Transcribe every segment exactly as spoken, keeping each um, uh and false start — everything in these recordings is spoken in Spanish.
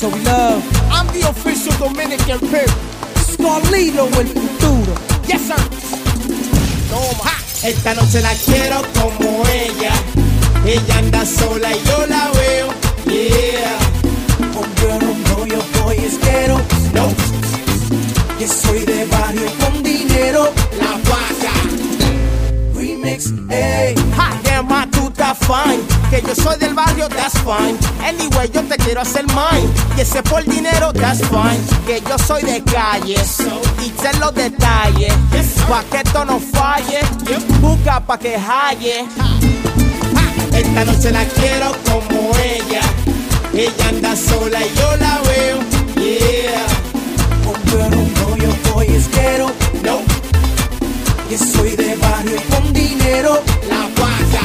so we love. I'm the official Dominican pimp. Scarlino, el futuro. Yes, sir. Toma. Esta noche la quiero como ella. Ella anda sola y yo la veo. Yeah. Hombre, no, no, yo voy esquero. No. Que soy de barrio y con dinero. La guaya. Remix, ey. Ha, yeah, ma, tú estás fine. Que yo soy del barrio, that's fine. Anyway, yo te quiero hacer mine. Que sé por dinero, that's fine. Que yo soy de calle y sé los detalles. Pa' que esto no falle, busca pa' que halle. Esta noche la quiero como ella. Ella anda sola y yo la veo. Yeah. Hombre, no, yo voy esquero. No. Que soy de barrio y con dinero. La guaya.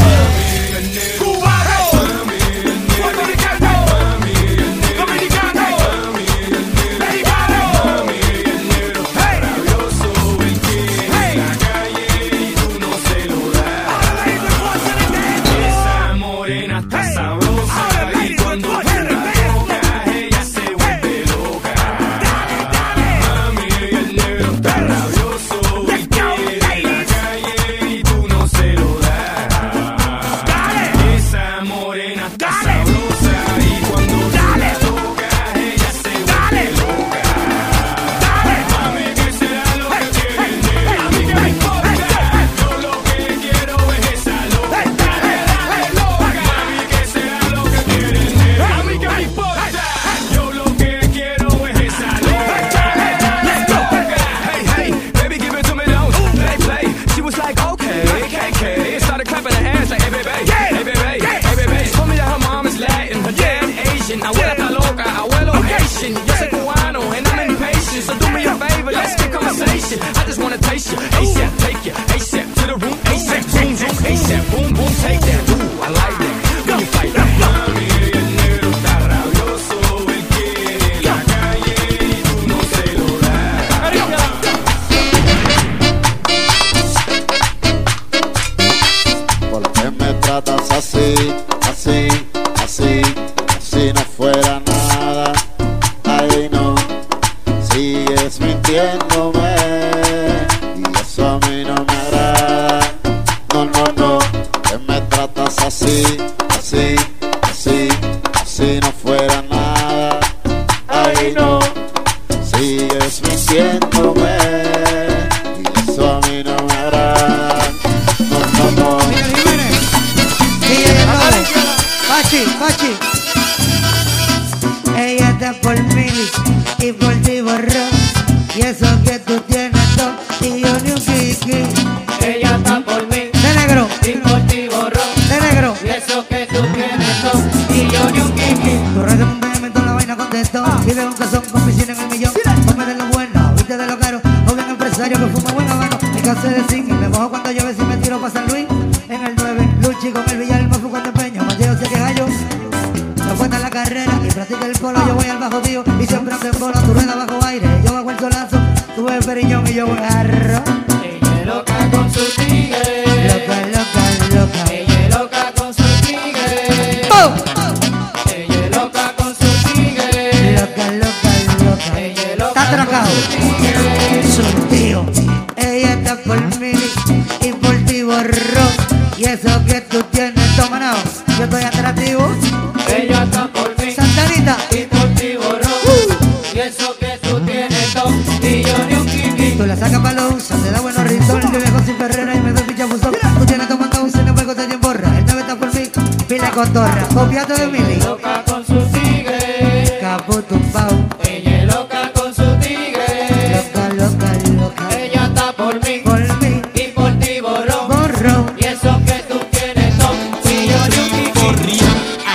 Copiato de Mili. Loca con su tigre. Capo tumbao. Ella es loca con su tigre. Loca, loca, loca. Ella está por mí. Por mí. Y por ti borró. Borró. Y eso que tú tienes son. Si yo ni corría.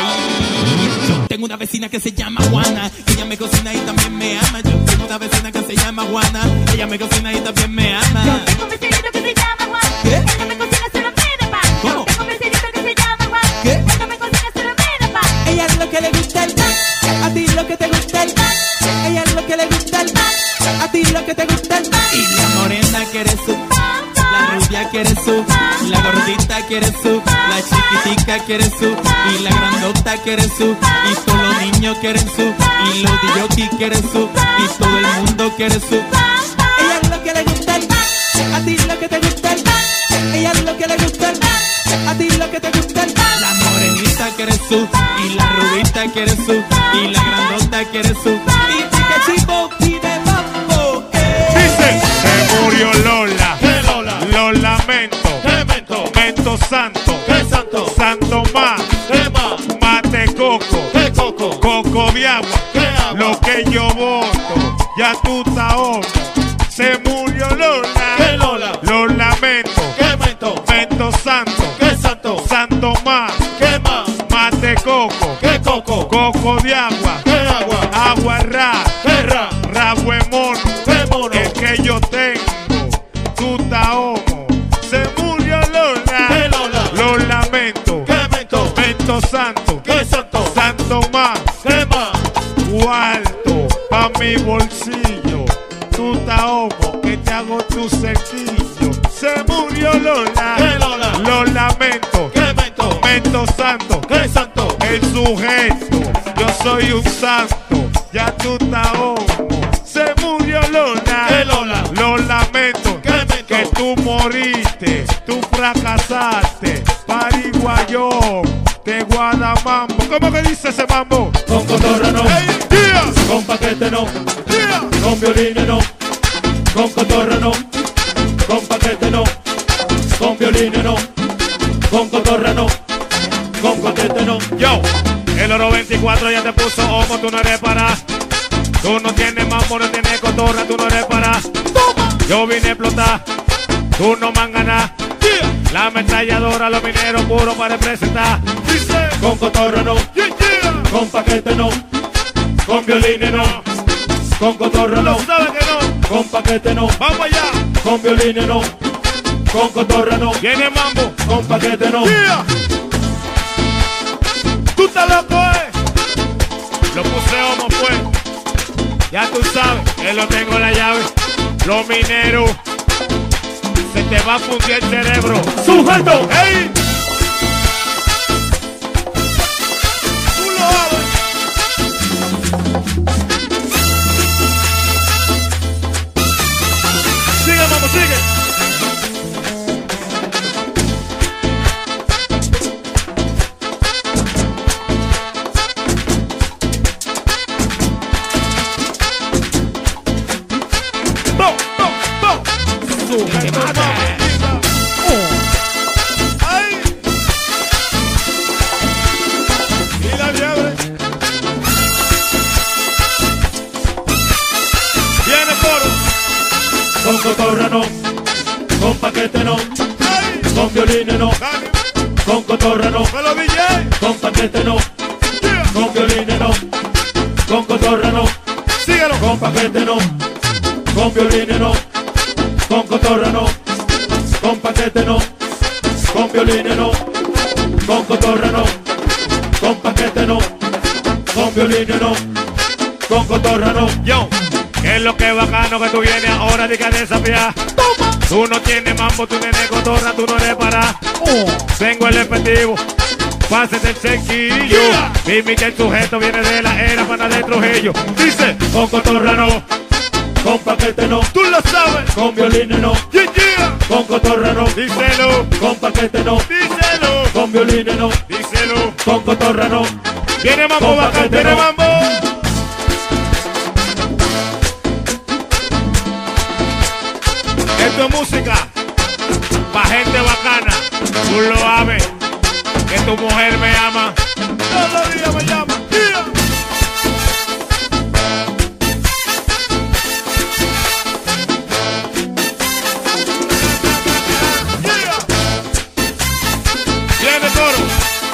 Ay, yo tengo una vecina que se llama Juana. Ella me cocina y también me ama. Yo tengo una vecina que se llama Juana. Ella me cocina y también me ama. Yo tengo un vecinito que se llama Juan. ¿Qué? Él no me cocina, se lo pide pan. ¿Cómo? Yo tengo un vecinito que se llama Juan. ¿Qué? Él no me cocina, se lo pide pan. Ella es lo que le gusta el pan. A ti lo que te gusta el pan. Ella es lo que le gusta el pan. A ti lo que te gusta el pan. Y la morena quiere su pan. La rubia quiere su pan. La gordita quiere quiere su, la chiquitica quiere su, y la grandota quiere su, y todos los niños quieren su, y los D J quieren su, y todo el mundo quiere su. Ella es lo que le gusta, a ti lo que te gusta, ella es lo que le gusta, a ti lo que te gusta. La morenita quiere su, y la rubita quiere su, y la grandota quiere su, y chica chico pide mambo. Dice, se murió Lola, ¿Qué Lola? lo lamento, ¿Qué mento? mento santo, ¿Qué santo? santo más, ¿Qué más? mate coco, ¿Qué coco? coco de agua, ¿Qué agua? lo que yo voto, ya tú estás homo. Se murió Lola, ¿Qué Lola? lo lamento, ¿Qué mento? mento santo, ¿Qué santo? santo más, ¿Qué más? mate coco, ¿Qué coco? coco de agua, ¿Qué agua? agua ra, ¿Qué ra? rabo de mono, ¿Qué mono? el que yo tengo, tú estás homo. Se murió Lola, ¿Qué Lola? lo lamento, ¿Qué mento? mento santo, ¿Qué santo? santo más, ¿Qué más? cuarto pa' mi bolsillo, tú estás homo, que te hago tu cerquillo. Se murió Lola, ¿Qué Lola? lo lamento, ¿Qué mento? mento santo, ¿Qué santo? el sujeto, yo soy un santo, ya tú estás homo. Se murió Lola, ¿Qué Lola? lo lamento, ¿Qué mento? que tú moriste, tú fracasaste, pariguayón, te guardamambo. ¿Cómo que dice ese mambo? Con cotorra no, ¡Ey, tía! con paquete no, ¡Tía! con violines no, con cotorra no, con paquete no, con violines no, con cotorra no, con paquete no. Yo, el oro veinticuatro ya te puso homo, tú no eres para. Tú no tienes mambo, no tienes cotorra, tú no eres para. Yo vine a explotar, tú no me han ganado. La ametralladora, los mineros puros para representar. Dice, Con cotorra no, yeah, yeah. con paquete no, con violines no, con cotorra no, Lo sabe que no. con paquete no, Vamos allá. con violines no, con cotorra no, Viene mambo. con paquete no. Yeah. Tú estás loco, eh. Lo puse homo, pues. Ya tú sabes, que lo tengo la llave. Los mineros. Se te va a fundir el cerebro. ¡Sujeto! ¡Ey! Tú lo sabes. Sigue, mamá, sigue. ¡Bom, bom, bom! Sujeto, mamá. ¡Ay! Y la liebre. Viene coro. Con cotorra no, con paquete no, ¡Ay! con violines no, Dale, con cotorra no, me lo D J. con paquete no, Yeah. con violines no, con cotorra no, Síguelo. con paquete no, con violines no, con cotorra no, con paquete no, con violines no, con cotorra no, con paquete no, con violines no, con cotorra no. Yo, ¿qué es lo que es bacano que tú vienes ahora de que a desafiar? Tú no tienes mambo, tú tienes cotorra, tú no eres para. Tengo el efectivo, pásate el cerquillo. Límite el sujeto, viene de la era para de Trujillo. Dice, Con cotorra no, con paquete no, tú lo sabes. con violines no, Yeah, yeah. con cotorra no, Díselo, con paquete no, díselo, con violines no, díselo. con cotorra no. Viene mambo Con bacán, paquete viene no. mambo. Esto es música pa' gente bacana. Tú lo sabes, que tu mujer me ama. Todos los días me llama. Yeah. Yeah. Viene coro.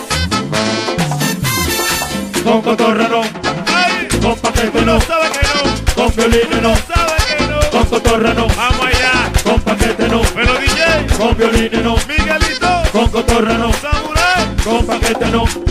Con cotorra no, Ay, con paquete tú no, no sabes que no. con violines no, Sabes que no. con cotorra no, Vamos allá. con paquete no, Me lo D J. con violines no, Miguelito. con cotorra no, Samurai. con paquete no,